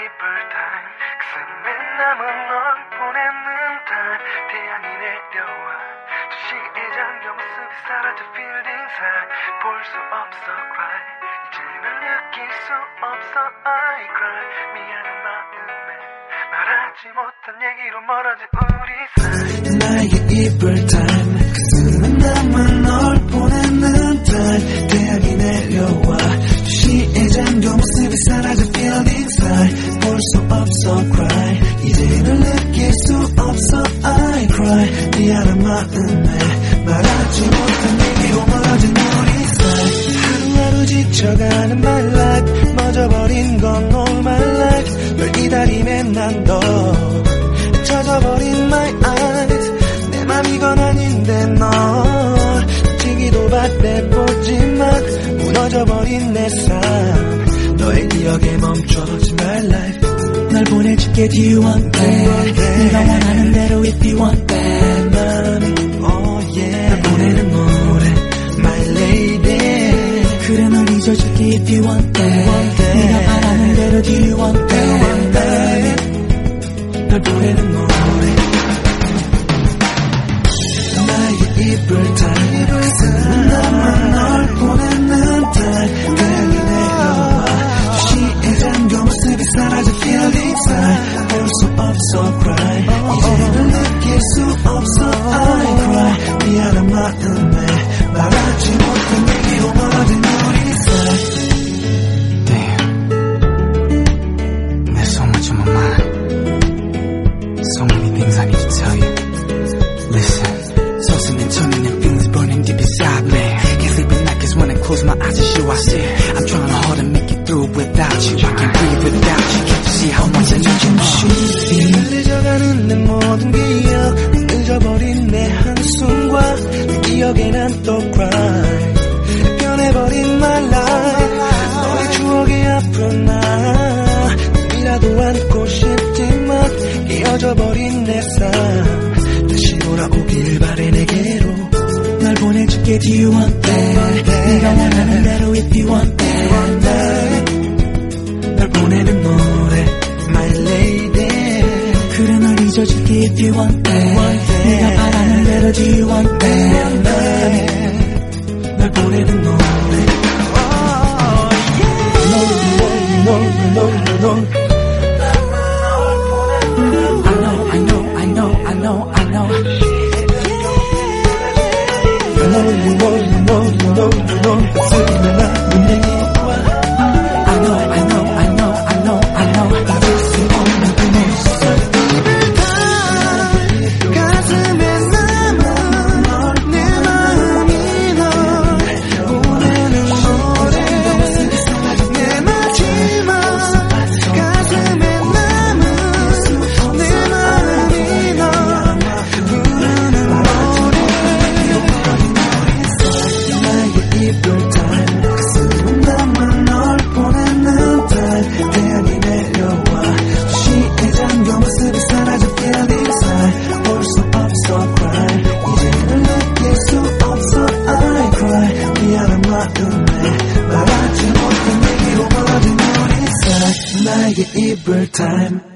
time 가슴에 남은 널 보내는 달 태양이 내려와 도시에 잠겨 모습이 사라져 feeling side 볼 수 없어 cry 이제는 느낄 수 없어 I cry 미안한 마음에 말하지 못한 얘기로 멀어진 우리 사이 나의 이불 time 가슴에 남은 널 보내는 달 태양이 내려와 도시에 잠겨 모습이 사라져 feeling side 볼 수 없어 cry 이제는 느낄 수 없어 I cry 미안한 마음에 말하지 못한 얘기로 멀어진 우리 사이 하루하루 지쳐가는 my life 멎어버린 건 all my life 널 기다림에 난 너 젖어버린 my eyes 내 맘 이건 아닌데 널 지기도 바래보지만 무너져버린 내 삶 너의 기억에 멈춰진 my life 널 보내줄게 do you want that 네가 원하는 대로 if you want that 맘이 oh yeah 널 보내는 노래 my lady 그래 널 잊어줄게 if you want that 네가 바라는 대로 do you want that 널 보내는 노래 나의 이불 time 나만 널 보내는 달 태양이 내려와 도시에 잠겨 모습이 사라져 feeling side 볼 수 없어 cry 이제는 느낄 수 없어 I cry 미안한 마음에 말하지 못한 얘기로 멀어진 우리 사이 Damn There's so much on my mind So many things I need to tell you Listen 서슴인 천년 feelings burning deep inside me Can't sleep at night cause when I close my eyes it's you I see I'm trying hard to make it through without you I can't breathe without you Can't you see how much I need you more 늦어가는 내 모든 기억 늦어버린 내 한숨과 내 기억에 난 또 cry 변해버린 my life 너의 추억에 아픈 나 꿈이라도 안고 싶지만 깨어져버린 내 삶 다시 돌아오길 바래 내게로 날 보내줄게 do you want that 네가 원하는 대로 if you want that 날 보내는 노래 my lady 그래 널 잊어줄게 if you want that 네가 바라는 대로 do you want that 날 보내는 노래 나에게 이불 time